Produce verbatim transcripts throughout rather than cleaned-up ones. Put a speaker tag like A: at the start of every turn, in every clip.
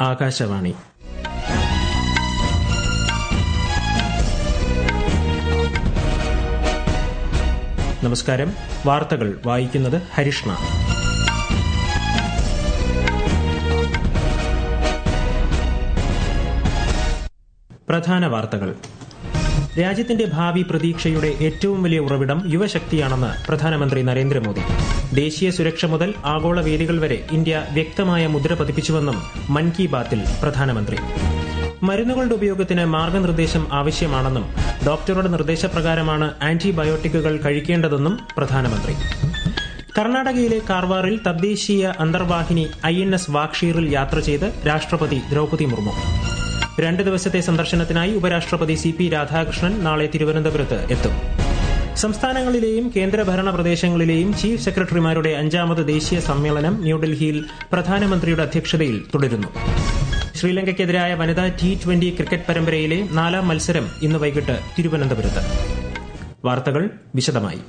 A: ആകാശവാണി. നമസ്കാരം. വാർത്തകൾ വായിക്കുന്നത് ഹരിഷ്ണ. പ്രധാന വാർത്തകൾ. രാജ്യത്തിന്റെ ഭാവി പ്രതീക്ഷയുടെ ഏറ്റവും വലിയ ഉറവിടം യുവശക്തിയാണെന്ന് പ്രധാനമന്ത്രി നരേന്ദ്രമോദി. ദേശീയ സുരക്ഷ മുതൽ ആഗോള വേദികൾ വരെ ഇന്ത്യ വ്യക്തമായ മുദ്ര പതിപ്പിച്ചുവെന്നും മൻ കി ബാത്തിൽ പ്രധാനമന്ത്രി. മരുന്നുകളുടെ ഉപയോഗത്തിന് മാർഗനിർദ്ദേശം ആവശ്യമാണെന്നും ഡോക്ടറുടെ നിർദ്ദേശപ്രകാരമാണ് ആന്റിബയോട്ടിക്കുകൾ കഴിക്കേണ്ടതെന്നും പ്രധാനമന്ത്രി. കർണാടകയിലെ കാർവാറിൽ തദ്ദേശീയ അന്തർവാഹിനി ഐ എൻ എസ് വാക്ഷീറിൽ യാത്ര ചെയ്ത് രാഷ്ട്രപതി ദ്രൌപദി മുർമു. രണ്ട് ദിവസത്തെ സന്ദർശനത്തിനായി ഉപരാഷ്ട്രപതി സി പി രാധാകൃഷ്ണൻ നാളെ തിരുവനന്തപുരത്ത് എത്തും. സംസ്ഥാനങ്ങളിലെയും കേന്ദ്രഭരണ പ്രദേശങ്ങളിലെയും ചീഫ് സെക്രട്ടറിമാരുടെ അഞ്ചാമത് ദേശീയ സമ്മേളനം ന്യൂഡൽഹിയിൽ പ്രധാനമന്ത്രിയുടെ അധ്യക്ഷതയിൽ തുടരുന്നു. ശ്രീലങ്കയ്ക്കെതിരായ വനിതാ ടി ട്വന്റി ക്രിക്കറ്റ് പരമ്പരയിലെ നാലാം മത്സരം ഇന്ന് വൈകിട്ട് തിരുവനന്തപുരത്ത്. വാർത്തകൾ വിശദമായി.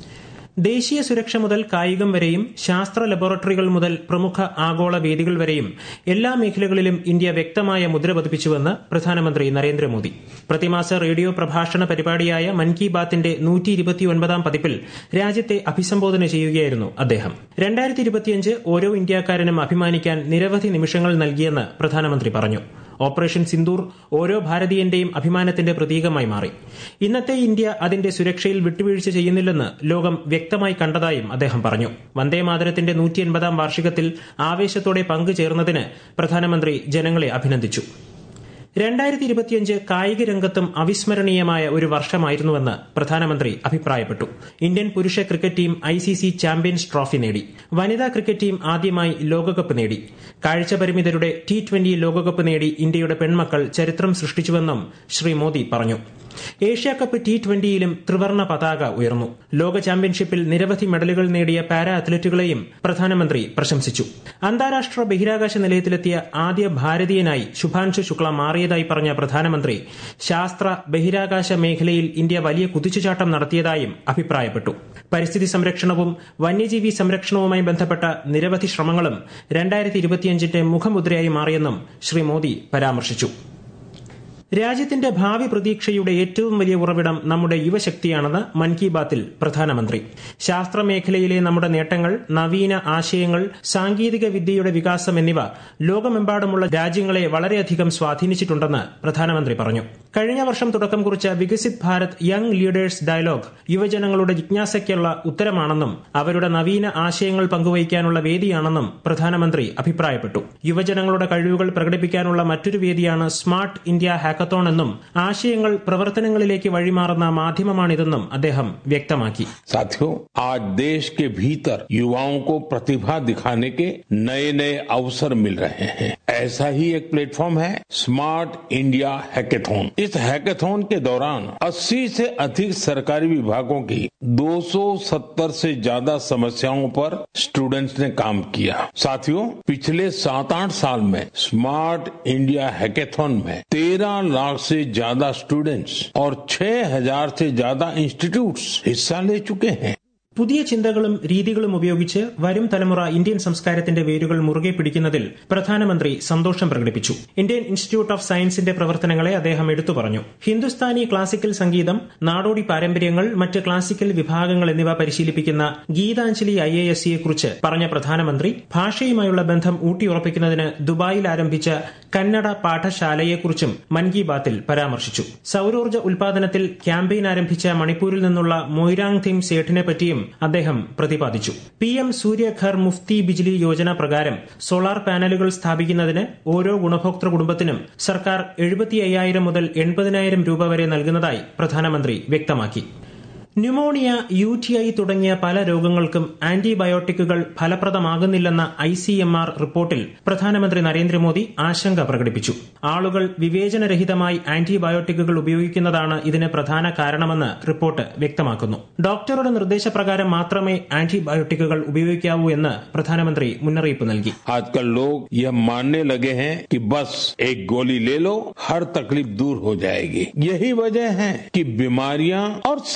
A: ദേശീയ സുരക്ഷ മുതൽ കായികം വരെയും ശാസ്ത്ര ലബോറട്ടറികൾ മുതൽ പ്രമുഖ ആഗോള വേദികൾ വരെയും എല്ലാ മേഖലകളിലും ഇന്ത്യ വ്യക്തമായ മുദ്ര പതിപ്പിച്ചുവെന്ന് പ്രധാനമന്ത്രി നരേന്ദ്രമോദി. പ്രതിമാസ റേഡിയോ പ്രഭാഷണ പരിപാടിയായ മൻ കി ബാത്തിന്റെ നൂറ്റി ഇരുപത്തിയൊൻപതാം പതിപ്പിൽ രാജ്യത്തെ അഭിസംബോധന ചെയ്യുകയായിരുന്നു അദ്ദേഹം. രണ്ടായിരത്തി ഇരുപത്തിയഞ്ച് ഓരോ ഇന്ത്യക്കാരനും അഭിമാനിക്കാൻ നിരവധി നിമിഷങ്ങൾ നൽകിയെന്ന് പ്രധാനമന്ത്രി പറഞ്ഞു. ഓപ്പറേഷൻ സിന്ദൂർ ഓരോ ഭാരതീയന്റെയും അഭിമാനത്തിന്റെ പ്രതീകമായി മാറി. ഇന്നത്തെ ഇന്ത്യ അതിന്റെ സുരക്ഷയിൽ വിട്ടുവീഴ്ച ചെയ്യുന്നില്ലെന്ന് ലോകം വ്യക്തമായി കണ്ടതായും അദ്ദേഹം പറഞ്ഞു. വന്ദേമാതരത്തിന്റെ നൂറ്റി എൺപതാം വാർഷികത്തിൽ ആവേശത്തോടെ പങ്കുചേർന്നതിന് പ്രധാനമന്ത്രി ജനങ്ങളെ അഭിനന്ദിച്ചു. രണ്ടായിരത്തി ഇരുപത്തിയഞ്ച് കായിക രംഗത്തും അവിസ്മരണീയമായ ഒരു വർഷമായിരുന്നുവെന്ന് പ്രധാനമന്ത്രി അഭിപ്രായപ്പെട്ടു. ഇന്ത്യൻ പുരുഷ cricket team I C C champions trophy നേടി. വനിതാ ക്രിക്കറ്റ് ടീം ആദ്യമായി ലോകകപ്പ് നേടി. കാഴ്ചപരിമിതരുടെ ടി ട്വന്റി ലോകകപ്പ് നേടി ഇന്ത്യയുടെ പെൺമക്കൾ ചരിത്രം സൃഷ്ടിച്ചുവെന്നും ശ്രീ മോദി പറഞ്ഞു. ഏഷ്യാകപ്പ് ടി ട്വന്റിയിലും ത്രിവർണ്ണ പതാക ഉയർന്നു. ലോക ചാമ്പ്യൻഷിപ്പിൽ നിരവധി മെഡലുകൾ നേടിയ പാരാ അത്ലറ്റുകളെയും പ്രധാനമന്ത്രി പ്രശംസിച്ചു. അന്താരാഷ്ട്ര ബഹിരാകാശ നിലയത്തിലെത്തിയ ആദ്യ ഭാരതീയനായി ശുഭാൻശു ശുക്ല മാറിയതായി പറഞ്ഞ പ്രധാനമന്ത്രി ശാസ്ത്ര ബഹിരാകാശ മേഖലയിൽ ഇന്ത്യ വലിയ കുതിച്ചുചാട്ടം നടത്തിയതായും അഭിപ്രായപ്പെട്ടു. പരിസ്ഥിതി സംരക്ഷണവും വന്യജീവി സംരക്ഷണവുമായി ബന്ധപ്പെട്ട നിരവധി ശ്രമങ്ങളും രണ്ടായിരത്തി ഇരുപത്തിയഞ്ചിന്റെ മുഖമുദ്രയായി മാറിയെന്നും ശ്രീ മോദി പരാമർശിച്ചു. രാജ്യത്തിന്റെ ഭാവി പ്രതീക്ഷയുടെ ഏറ്റവും വലിയ ഉറവിടം നമ്മുടെ യുവശക്തിയാണെന്ന് മൻ കി ബാത്തിൽ പ്രധാനമന്ത്രി. ശാസ്ത്രമേഖലയിലെ നമ്മുടെ നേട്ടങ്ങൾ, നവീന ആശയങ്ങൾ, സാങ്കേതിക വിദ്യയുടെ വികാസം എന്നിവ ലോകമെമ്പാടുമുള്ള രാജ്യങ്ങളെ വളരെയധികം സ്വാധീനിച്ചിട്ടുണ്ടെന്ന് പ്രധാനമന്ത്രി പറഞ്ഞു. കഴിഞ്ഞ വർഷം തുടക്കം കുറിച്ച Viksit Bharat young leaders dialogue യുവജനങ്ങളുടെ ജിജ്ഞാസയ്ക്കുള്ള ഉത്തരമാണെന്നും അവരുടെ നവീന ആശയങ്ങൾ പങ്കുവയ്ക്കാനുള്ള വേദിയാണെന്നും പ്രധാനമന്ത്രി അഭിപ്രായപ്പെട്ടു. യുവജനങ്ങളുടെ കഴിവുകൾ പ്രകടിപ്പിക്കാനുള്ള മറ്റൊരു വേദിയാണ് സ്മാർട്ട് ഇന്ത്യ ഹാക്കത്തോൺ എന്നും ആശയങ്ങൾ പ്രവർത്തനങ്ങളിലേക്ക് വഴിമാറുന്ന മാധ്യമമാണിതെന്നും അദ്ദേഹം വ്യക്തമാക്കി.
B: साथियों, आज देश के भीतर युवाओं को प्रतिभा दिखाने के नए नए अवसर मिल रहे हैं. ऐसा ही एक प्लेटफॉर्म है स्मार्ट इंडिया हैकेथॉन. इस हैकेथॉन के दौरान अस्सी से अधिक सरकारी विभागों की दो सौ सत्तर से ज्यादा समस्याओं पर स्टूडेंट्स ने काम किया. साथियों, पिछले सात आठ साल में स्मार्ट इंडिया हैकेथॉन में तेरह लाख से ज्यादा स्टूडेंट्स और छह हजार से ज्यादा इंस्टीट्यूट्स हिस्सा ले चुके हैं.
A: പുതിയ ചിന്തകളും രീതികളും ഉപയോഗിച്ച് വരും തലമുറ ഇന്ത്യൻ സംസ്കാരത്തിന്റെ വേരുകൾ മുറുകെ പിടിക്കുന്നതിൽ പ്രധാനമന്ത്രി സന്തോഷം പ്രകടിപ്പിച്ചു. ഇന്ത്യൻ ഇൻസ്റ്റിറ്റ്യൂട്ട് ഓഫ് സയൻസിന്റെ പ്രവർത്തനങ്ങളെ അദ്ദേഹം എടുത്തു പറഞ്ഞു. ഹിന്ദുസ്ഥാനി ക്ലാസിക്കൽ സംഗീതം, നാടോടി പാരമ്പര്യങ്ങൾ, മറ്റ് ക്ലാസിക്കൽ വിഭാഗങ്ങൾ എന്നിവ പരിശീലിപ്പിക്കുന്ന ഗീതാഞ്ജലി ഐ എ എസ് സിയെ കുറിച്ച് പറഞ്ഞ പ്രധാനമന്ത്രി ഭാഷയുമായുള്ള ബന്ധം ഊട്ടിയുറപ്പിക്കുന്നതിന് ദുബായിൽ ആരംഭിച്ച കന്നഡ പാഠശാലയെക്കുറിച്ചും മൻ കി ബാത്തിൽ പരാമർശിച്ചു. സൌരോർജ്ജ ഉൽപാദനത്തിൽ ക്യാമ്പയിൻ ആരംഭിച്ച മണിപ്പൂരിൽ നിന്നുള്ള മൊയ്രാങ് തിം സേഠിനെ പറ്റിയും അദ്ദേഹം പ്രതിപാദിച്ചു. പി എം സൂര്യഘർ മുഫ്തി ബിജ്ലി യോജന പ്രകാരം സോളാർ പാനലുകൾ സ്ഥാപിക്കുന്നതിന് ഓരോ ഗുണഭോക്തൃ കുടുംബത്തിനും സർക്കാർ എഴുപത്തി അയ്യായിരം മുതൽ എൺപതിനായിരം രൂപ വരെ നൽകുന്നതായി പ്രധാനമന്ത്രി വ്യക്തമാക്കി. ന്യൂമോണിയ, യു ടി ഐ തുടങ്ങിയ പല രോഗങ്ങൾക്കും ആന്റിബയോട്ടിക്കുകൾ ഫലപ്രദമാകുന്നില്ലെന്ന ഐ സി എം ആർ റിപ്പോർട്ടിൽ പ്രധാനമന്ത്രി നരേന്ദ്രമോദി ആശങ്ക പ്രകടിപ്പിച്ചു. ആളുകൾ വിവേചനരഹിതമായി ആന്റിബയോട്ടിക്കുകൾ ഉപയോഗിക്കുന്നതാണ് ഇതിന് പ്രധാന കാരണമെന്ന് റിപ്പോർട്ട് വ്യക്തമാക്കുന്നു. ഡോക്ടറുടെ നിർദ്ദേശപ്രകാരം മാത്രമേ ആന്റിബയോട്ടിക്കുകൾ ഉപയോഗിക്കാവൂ എന്ന് പ്രധാനമന്ത്രി മുന്നറിയിപ്പ് നൽകി.
B: आजकल लोग यह मानने लगे हैं कि बस एक गोली ले लो, हर तकलीफ दूर हो जाएगी. यही वजह है कि बीमारियां और संक्रमण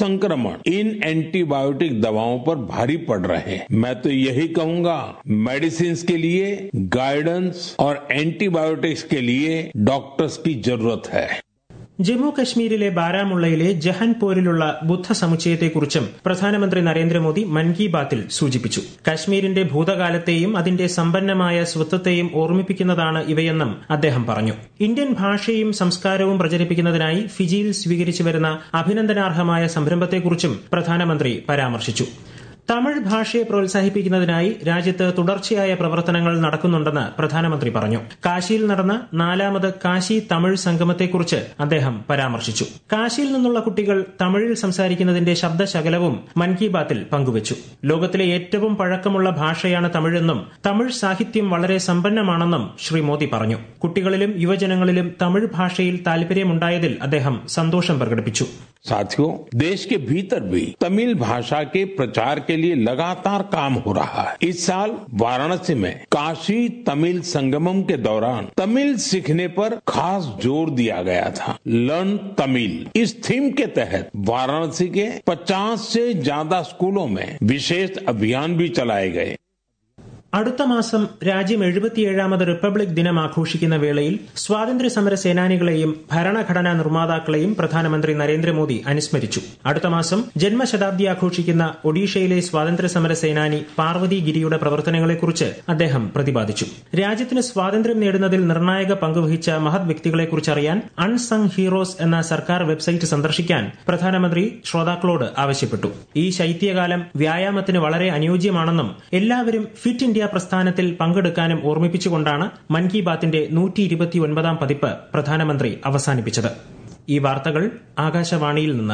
B: आक्रमण इन एंटीबायोटिक दवाओं पर भारी पड़ रहे हैं। मैं तो यही कहूंगा, मेडिसिन के लिए गाइडेंस और एंटीबायोटिक्स के लिए डॉक्टर्स की जरूरत है।
A: ജമ്മു കശ്മീരിലെ ബാരാമുള്ളയിലെ ജഹൻപോരിലുള്ള ബുദ്ധ സമുച്ചയത്തെക്കുറിച്ചും പ്രധാനമന്ത്രി നരേന്ദ്രമോദി മൻ കി ബാത്തിൽ സൂചിപ്പിച്ചു. കശ്മീരിന്റെ ഭൂതകാലത്തെയും അതിന്റെ സമ്പന്നമായ സ്വത്വത്തെയും ഓർമ്മിപ്പിക്കുന്നതാണ് ഇവയെന്നും അദ്ദേഹം പറഞ്ഞു. ഇന്ത്യൻ ഭാഷയും സംസ്കാരവും പ്രചരിപ്പിക്കുന്നതിനായി ഫിജിയിൽ സ്വീകരിച്ചു വരുന്ന അഭിനന്ദനാർഹമായ സംരംഭത്തെക്കുറിച്ചും പ്രധാനമന്ത്രി പരാമർശിച്ചു. തമിഴ് ഭാഷയെ പ്രോത്സാഹിപ്പിക്കുന്നതിനായി രാജ്യത്ത് തുടർച്ചയായ പ്രവർത്തനങ്ങൾ നടക്കുന്നുണ്ടെന്ന് പ്രധാനമന്ത്രി പറഞ്ഞു. കാശിയിൽ നടന്ന നാലാമത് കാശി തമിഴ് സംഗമത്തെക്കുറിച്ച് അദ്ദേഹം പരാമർശിച്ചു. കാശിയിൽ നിന്നുള്ള കുട്ടികൾ തമിഴിൽ സംസാരിക്കുന്നതിന്റെ ശബ്ദശകലവും മൻ കി ബാത്തിൽ പങ്കുവച്ചു. ലോകത്തിലെ ഏറ്റവും പഴക്കമുള്ള ഭാഷയാണ് തമിഴെന്നും തമിഴ് സാഹിത്യം വളരെ സമ്പന്നമാണെന്നും ശ്രീ മോദി പറഞ്ഞു. കുട്ടികളിലും യുവജനങ്ങളിലും തമിഴ് ഭാഷയിൽ താൽപര്യമുണ്ടായതിൽ അദ്ദേഹം സന്തോഷം പ്രകടിപ്പിച്ചു.
B: साथियों, देश के भीतर भी तमिल भाषा के प्रचार के लिए लगातार काम हो रहा है. इस साल वाराणसी में काशी तमिल संगमम के दौरान तमिल सीखने पर खास जोर दिया गया था. लर्न तमिल इस थीम के तहत वाराणसी के पचास से ज्यादा स्कूलों में विशेष अभियान भी चलाए गए. അടുത്ത മാസം രാജ്യം എഴുപത്തിയേഴാമത് റിപ്പബ്ലിക് ദിനം ആഘോഷിക്കുന്ന വേളയിൽ സ്വാതന്ത്ര്യ സമര സേനാനികളെയും ഭരണഘടനാ നിർമ്മാതാക്കളെയും പ്രധാനമന്ത്രി നരേന്ദ്രമോദി അനുസ്മരിച്ചു. അടുത്ത മാസം ജന്മശതാബ്ദി ആഘോഷിക്കുന്ന ഒഡീഷയിലെ സ്വാതന്ത്ര്യ സമര സേനാനി പാർവതി ഗിരിയുടെ പ്രവർത്തനങ്ങളെക്കുറിച്ച് അദ്ദേഹം പ്രതിപാദിച്ചു. രാജ്യത്തിന് സ്വാതന്ത്ര്യം നേടുന്നതിൽ നിർണായക പങ്കുവഹിച്ച മഹത് വ്യക്തികളെക്കുറിച്ച് അറിയാൻ അൺസങ് ഹീറോസ് എന്ന സർക്കാർ വെബ്സൈറ്റ് സന്ദർശിക്കാൻ പ്രധാനമന്ത്രി ശ്രോതാക്കളോട് ആവശ്യപ്പെട്ടു. ഈ ശൈത്യകാലം വ്യായാമത്തിന് വളരെ അനുയോജ്യമാണെന്നും എല്ലാവരും ഫിറ്റ് ഇന്ത്യ പ്രസ്ഥാനത്തിൽ പങ്കെടുക്കാനും ഓർമ്മിപ്പിച്ചുകൊണ്ടാണ് മൻ കി ബാത്തിന്റെ നൂറ്റി ഇരുപത്തിയൊൻപതാം പതിപ്പ് പ്രധാനമന്ത്രി അവസാനിപ്പിച്ചത്. ഈ വാർത്തകൾ ആകാശവാണിയിൽ നിന്ന്.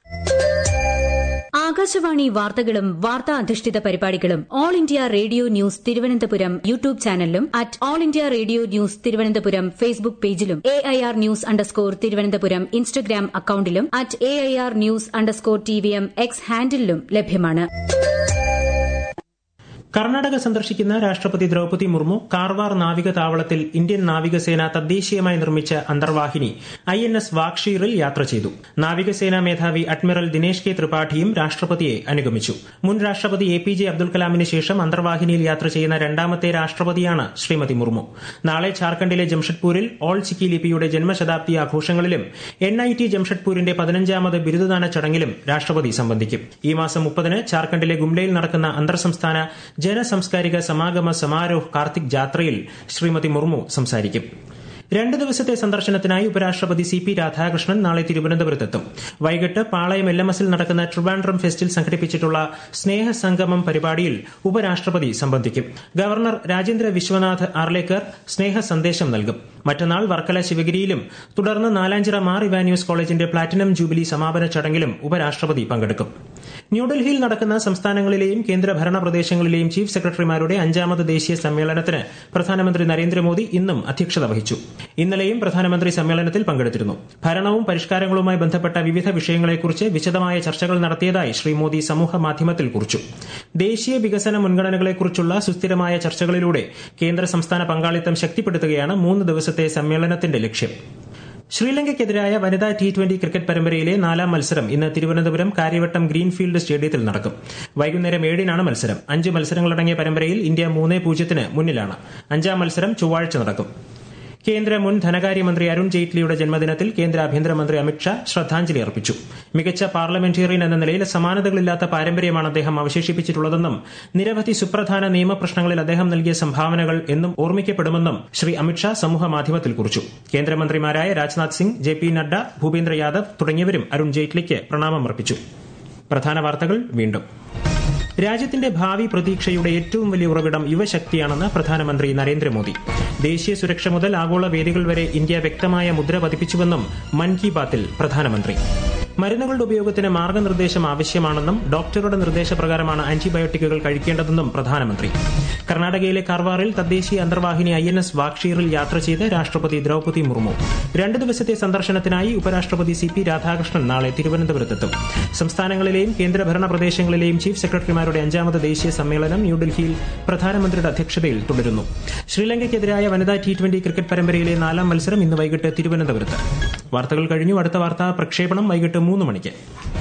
C: ആകാശവാണി വാർത്തകളും വാർത്താ അധിഷ്ഠിത പരിപാടികളും all India radio news Thiruvananthapuram YouTube ചാനലിലും at all India radio news Thiruvananthapuram Facebook പേജിലും A I R news underscore Thiruvananthapuram Instagram അക്കൌണ്ടിലും at A I R news underscore T V M X ഹാൻഡിലും ലഭ്യമാണ്.
A: കർണാടക സന്ദർശിക്കുന്ന രാഷ്ട്രപതി ദ്രൌപതി മുർമു കാർവാർ നാവിക താവളത്തിൽ ഇന്ത്യൻ നാവികസേന തദ്ദേശീയമായി നിർമ്മിച്ച അന്തർവാഹിനി ഐ എൻ എസ് വാക്ഷീറിൽ യാത്ര ചെയ്തു. നാവികസേനാ മേധാവി അഡ്മിറൽ ദിനേശ് കെ ത്രിപാഠിയും രാഷ്ട്രപതിയെ അനുഗമിച്ചു. മുൻ രാഷ്ട്രപതി എ പി ജെ അബ്ദുൽ കലാമിന് ശേഷം അന്തർവാഹിനിയിൽ യാത്ര ചെയ്യുന്ന രണ്ടാമത്തെ രാഷ്ട്രപതിയാണ് ശ്രീമതി മുർമു. നാളെ ഝാർഖണ്ഡിലെ ജംഷഡ്പൂരിൽ ഓൾ ചിക്കി ലിപിയുടെ ജന്മശതാബ്ദി ആഘോഷങ്ങളിലും എൻ ഐ ടി ജംഷഡ്പൂരിന്റെ പതിനഞ്ചാമത് ബിരുദദാന ചടങ്ങിലും രാഷ്ട്രപതി സംബന്ധിക്കും. ഈ മാസം മുപ്പതിന് ഝാർഖണ്ഡിലെ ഗുംലയിൽ നടക്കുന്ന അന്തർ സംസ്ഥാന ജനസാംസ്കാരിക സമാഗമ സമാരോഹ് കാർത്തിക് ജാത്രയിൽ ശ്രീമതി മുർമു സംസാരിക്കും. രണ്ട് ദിവസത്തെ സന്ദർശനത്തിനായി ഉപരാഷ്ട്രപതി സി പി രാധാകൃഷ്ണൻ നാളെ തിരുവനന്തപുരത്തെത്തും. വൈകിട്ട് പാളയം എൽ എം എസിൽ നടക്കുന്ന ട്രിവാൻഡ്രം ഫെസ്റ്റിൽ സംഘടിപ്പിച്ചിട്ടുള്ള സ്നേഹസംഗമം പരിപാടിയിൽ ഉപരാഷ്ട്രപതി സംബന്ധിക്കും. ഗവർണർ രാജേന്ദ്ര വിശ്വനാഥ് ആർലേക്കർ സ്നേഹ സന്ദേശം നൽകും. മറ്റന്നാൾ വർക്കല ശിവഗിരിയിലും തുടർന്ന് നാലാഞ്ചിറ മാർ ഇവാനിയോസ് കോളേജിന്റെ പ്ലാറ്റിനം ജൂബിലി സമാപന ചടങ്ങിലും ഉപരാഷ്ട്രപതി പങ്കെടുക്കും. ന്യൂഡൽഹിയിൽ നടക്കുന്ന സംസ്ഥാനങ്ങളിലെയും കേന്ദ്രഭരണ പ്രദേശങ്ങളിലെയും ചീഫ് സെക്രട്ടറിമാരുടെ അഞ്ചാമത് ദേശീയ സമ്മേളനത്തിന് പ്രധാനമന്ത്രി നരേന്ദ്രമോദി ഇന്നും അധ്യക്ഷത വഹിച്ചു. ഇന്നലെയും പ്രധാനമന്ത്രി സമ്മേളനത്തിൽ പങ്കെടുത്തിരുന്നു. ഭരണവും പരിഷ്കാരങ്ങളുമായി ബന്ധപ്പെട്ട വിവിധ വിഷയങ്ങളെക്കുറിച്ച് വിശദമായ ചർച്ചകൾ നടത്തിയതായി ശ്രീ മോദി സമൂഹ മാധ്യമത്തിൽ കുറിച്ചു. ദേശീയ വികസന മുൻഗണനകളെക്കുറിച്ചുള്ള സുസ്ഥിരമായ ചർച്ചകളിലൂടെ കേന്ദ്ര സംസ്ഥാന പങ്കാളിത്തം ശക്തിപ്പെടുത്തുകയാണ് മൂന്ന് ദിവസത്തെ സമ്മേളനത്തിന്റെ ലക്ഷ്യം. ശ്രീലങ്കയ്ക്കെതിരായ വനിതാ ടി ട്വന്റി ക്രിക്കറ്റ് പരമ്പരയിലെ നാലാം മത്സരം ഇന്ന് തിരുവനന്തപുരം കാര്യവട്ടം ഗ്രീൻഫീൽഡ് സ്റ്റേഡിയത്തിൽ നടക്കും. വൈകുന്നേരം ഏഴിനാണ് മത്സരം. അഞ്ച് മത്സരങ്ങളടങ്ങിയ പരമ്പരയിൽ ഇന്ത്യ മൂന്ന് പൂജ്യത്തിന് മുന്നിലാണ്. അഞ്ചാം മത്സരം ചൊവ്വാഴ്ച നടക്കും. കേന്ദ്ര മുൻ ധനകാര്യമന്ത്രി അരുൺ ജെയ്റ്റ്ലിയുടെ ജന്മദിനത്തിൽ കേന്ദ്ര ആഭ്യന്തരമന്ത്രി അമിത്ഷാ ശ്രദ്ധാഞ്ജലി അർപ്പിച്ചു. മികച്ച പാർലമെന്റേറിയൻ എന്ന നിലയിൽ സമാനതകളില്ലാത്ത പാരമ്പര്യമാണ് അദ്ദേഹം അവശേഷിപ്പിച്ചിട്ടുള്ളതെന്നും നിരവധി സുപ്രധാന നിയമപ്രശ്നങ്ങളിൽ അദ്ദേഹം നൽകിയ സംഭാവനകൾ എന്നും ഓർമ്മിക്കപ്പെടുമെന്നും ശ്രീ അമിത്ഷാ സമൂഹ മാധ്യമത്തിൽ കുറിച്ചു. കേന്ദ്രമന്ത്രിമാരായ രാജ്നാഥ് സിംഗ്, ജെ പി നഡ്ഡ, ഭൂപേന്ദ്ര യാദവ് തുടങ്ങിയവരും അരുൺ ജെയ്റ്റ്ലിക്ക് പ്രണാമമർപ്പിച്ചു. പ്രധാന വാർത്തകൾ വീണ്ടും. രാജ്യത്തിന്റെ ഭാവി പ്രതീക്ഷയുടെ ഏറ്റവും വലിയ ഉറവിടം യുവശക്തിയാണെന്ന് പ്രധാനമന്ത്രി നരേന്ദ്രമോദി. ദേശീയ സുരക്ഷ മുതൽ ആഗോള വേദികൾ വരെ ഇന്ത്യ വ്യക്തമായ മുദ്ര പതിപ്പിച്ചുവെന്നും മൻ കി ബാത്തിൽ പ്രധാനമന്ത്രി. മരുന്നുകളുടെ ഉപയോഗത്തിന് മാർഗനിർദ്ദേശം ആവശ്യമാണെന്നും ഡോക്ടറുടെ നിർദ്ദേശപ്രകാരമാണ് ആന്റിബയോട്ടിക്കുകൾ കഴിക്കേണ്ടതെന്നും പ്രധാനമന്ത്രി. കർണാടകയിലെ കാർവാറിൽ തദ്ദേശീയ അന്തർവാഹിനി ഐ എൻ എസ് വാക്ഷീറിൽ യാത്ര ചെയ്ത് രാഷ്ട്രപതി ദ്രൌപതി മുർമു. രണ്ട് ദിവസത്തെ സന്ദർശനത്തിനായി ഉപരാഷ്ട്രപതി സി പി രാധാകൃഷ്ണൻ നാളെ തിരുവനന്തപുരത്തെത്തും. സംസ്ഥാനങ്ങളിലെയും കേന്ദ്രഭരണ പ്രദേശങ്ങളിലെയും ചീഫ് സെക്രട്ടറിമാരുടെ അഞ്ചാമത് ദേശീയ സമ്മേളനം ന്യൂഡൽഹിയിൽ പ്രധാനമന്ത്രിയുടെ അധ്യക്ഷതയിൽ തുടരുന്നു. ശ്രീലങ്കയ്ക്കെതിരായ വനിതാ ടി ട്വന്റി ക്രിക്കറ്റ് പരമ്പരയിലെ നാലാം മത്സരം ഇന്ന് വൈകിട്ട് തിരുവനന്തപുരത്ത്. വാർത്തകൾ കഴിഞ്ഞു. അടുത്ത വാർത്താ പ്രക്ഷേപണം വൈകിട്ട് മൂന്ന് മണിക്ക്.